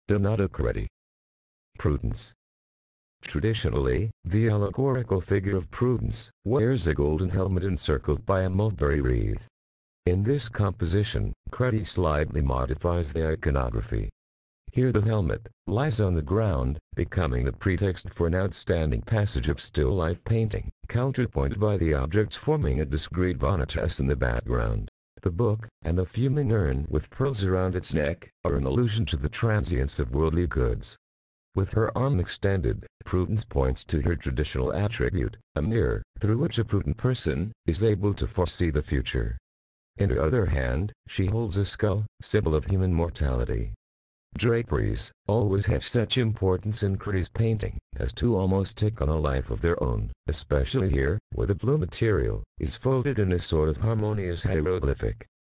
Donatocrati. Prudence. Traditionally, the allegorical figure of Prudence wears a golden helmet encircled by a mulberry wreath. In this composition, Credi slightly modifies the iconography. Here the helmet lies on the ground, becoming the pretext for an outstanding passage of still life painting, counterpointed by the objects forming a discrete vanitas in the background. The book, and the fuming urn with pearls around its neck, are an allusion to the transience of worldly goods. With her arm extended, Prudence points to her traditional attribute, a mirror, through which a prudent person is able to foresee the future. In her other hand, she holds a skull, symbol of human mortality. Draperies always have such importance in Credi's painting, as to almost take on a life of their own, especially here, where the blue material is folded in a sort of harmonious hieroglyphic.